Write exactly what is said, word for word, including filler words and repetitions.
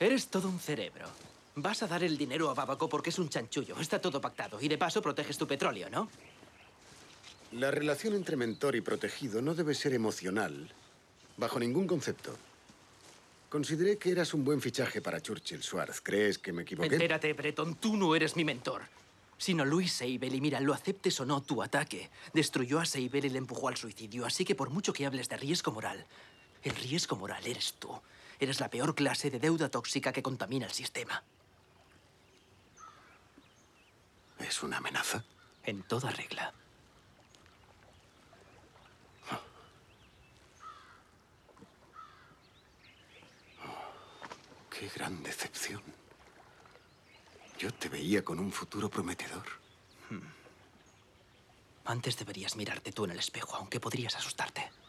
Eres todo un cerebro. Vas a dar el dinero a Babaco porque es un chanchullo. Está todo pactado. Y de paso proteges tu petróleo, ¿no? La relación entre mentor y protegido no debe ser emocional, bajo ningún concepto. Consideré que eras un buen fichaje para Churchill, Schwartz. ¿Crees que me equivoqué? Entérate, Breton, tú no eres mi mentor. Sino Louis Seibel, y mira, lo aceptes o no, tu ataque destruyó a Seibel y le empujó al suicidio. Así que por mucho que hables de riesgo moral, el riesgo moral eres tú. Eres la peor clase de deuda tóxica que contamina el sistema. ¿Es una amenaza? En toda regla. Qué gran decepción. Yo te veía con un futuro prometedor. Hmm. Antes deberías mirarte tú en el espejo, aunque podrías asustarte.